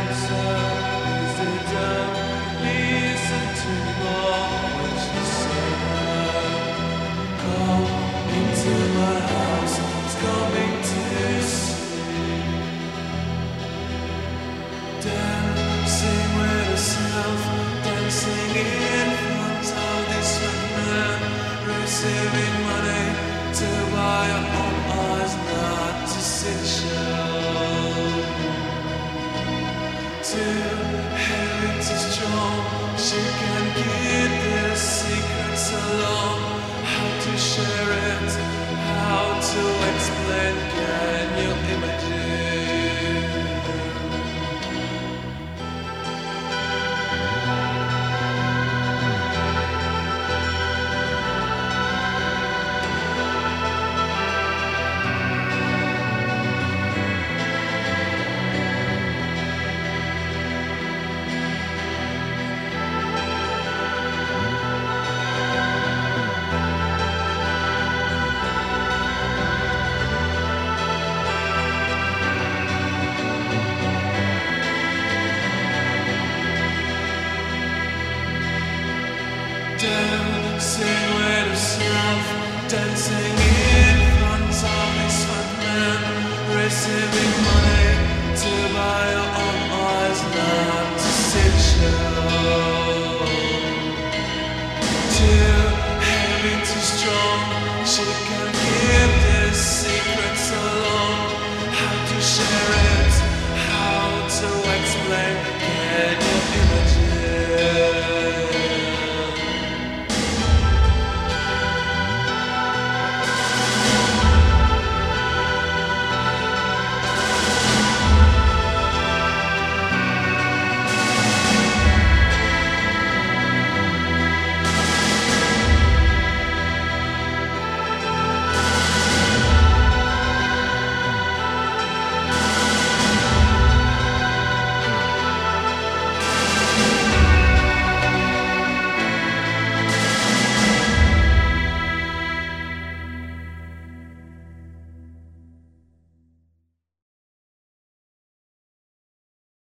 Saving money to buy a home is not essential. To heritage strong, she can keep their secrets alone. How to share it, how to explain, can you imagine? Dancing with herself, dancing in front of this fat man, receiving money to buy a